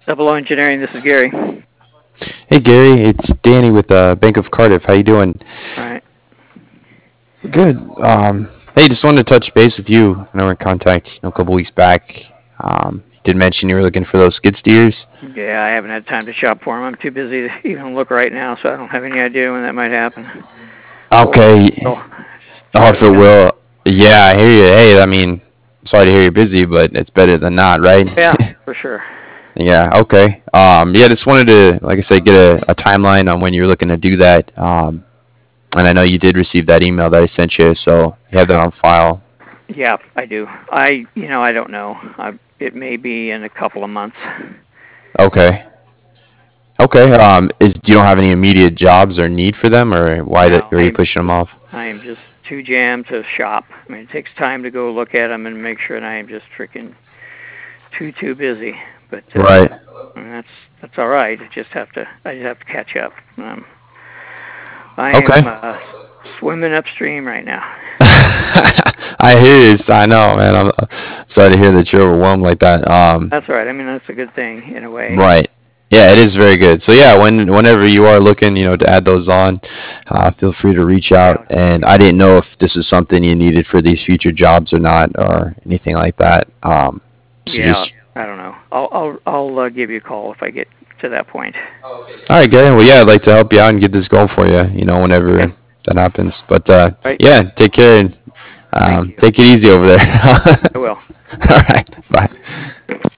Double O Engineering, this is Gary. Hey Gary, it's Danny with Bank of Cardiff. How you doing? All right. Good. Hey, just wanted to touch base with you. I know we're in contact, a couple weeks back. You did mention you were looking for those skid steers. Yeah, I haven't had time to shop for them. I'm too busy to even look right now, so I don't have any idea when that might happen. Okay. So, Oh, if it will. Yeah, I hear you. Hey, I mean, sorry to hear you're busy, but it's better than not, right? yeah, for sure. Yeah. Okay. Yeah, just wanted to, like I said, get a timeline on when you're looking to do that. And I know you did receive that email that I sent you, so you have that on file. Yeah, I do. I don't know. It may be in a couple of months. Okay. Okay. Is you don't have any immediate jobs or need for them, or why No, are you pushing them off? I am just too jammed to shop. I mean, it takes time to go look at them and make sure that I am just freaking too busy. But Right. and that's all right. I just have to catch up. I Okay. am swimming upstream right now. I hear you. I know, man. I'm sorry to hear that you're overwhelmed like that. That's all right. I mean, that's a good thing in a way. Right. Yeah, it is very good. So yeah, whenever you are looking, to add those on, feel free to reach out. And I didn't know if this is something you needed for these future jobs or not, or anything like that. So Yeah, just I don't know. I'll give you a call if I get to that point. all right, Gary. Well, yeah, I'd like to help you out and get this going for you. Whenever Okay. that happens. But Right. yeah, take care and Thank you. take it easy over there. I will. All Bye. right. Bye.